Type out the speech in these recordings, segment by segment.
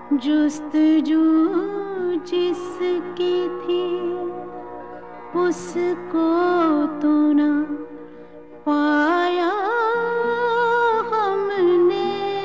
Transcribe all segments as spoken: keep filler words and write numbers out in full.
जुस्तजू जिसकी थी उसको तो न पाया हमने,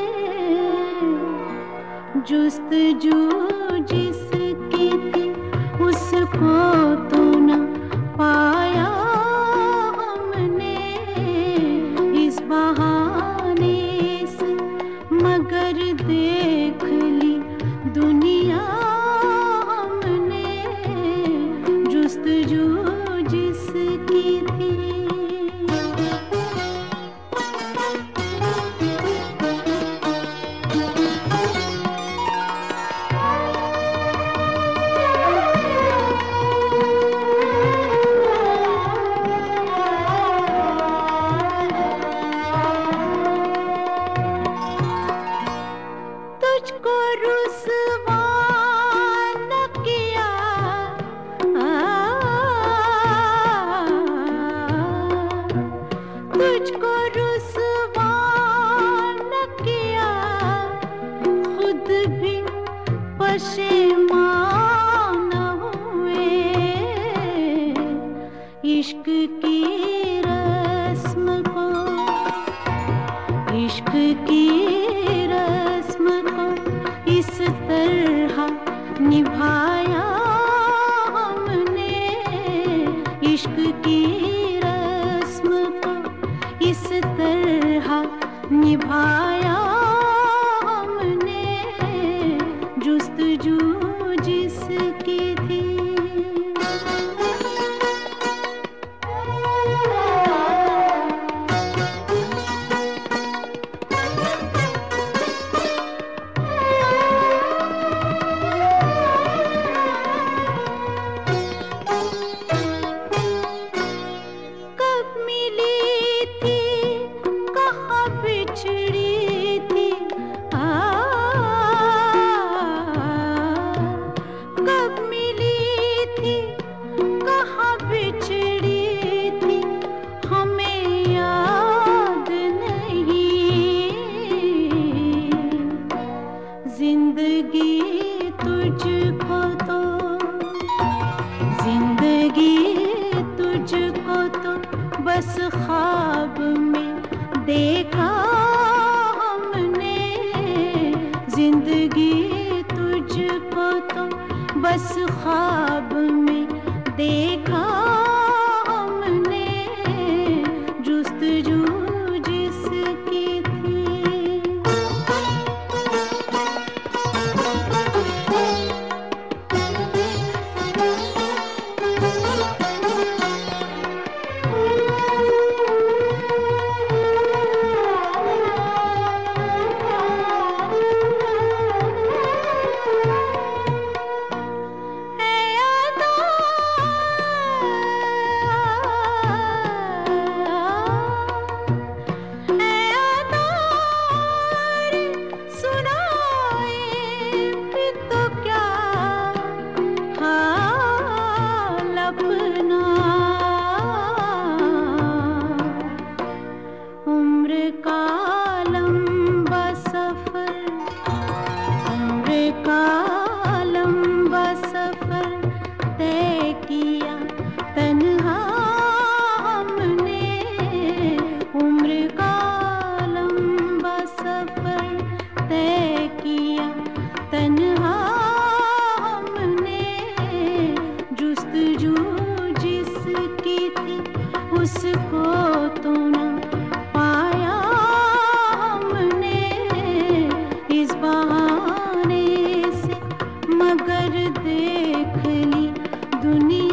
जुस्तजू जिसकी थी उसको तो न पाया हमने, इस बहाने से मगर देख ली दुनिया हमने, जुस्तजू जिसकी थी। तुझको रुसवा न किया, तुझको रुसवा न किया, खुद भी पशेमान हुए, इश्क की रस्म को, इश्क की रस्म को इस तरह निभाया हमने, इश्क की रस्म को इस तरह निभाया हमने, जुस्तजू जिसकी थी। जिंदगी तुझको तो, जिंदगी तुझको तो बस ख्वाब में देखा हमने, जिंदगी तुझको तो बस ख्वाब में देखा हमने, जुस्तजू जिसकी थी। उम्र का लंबा सफर, उम्र का लंबा सफर तय किया तन्हा हमने, उम्र का लंबा सफर तय किया तन्हा हमने, जुस्तजू जिसकी थी उसको तो न पाया हमने, इस बहाने से मगर देख ली दुनिया।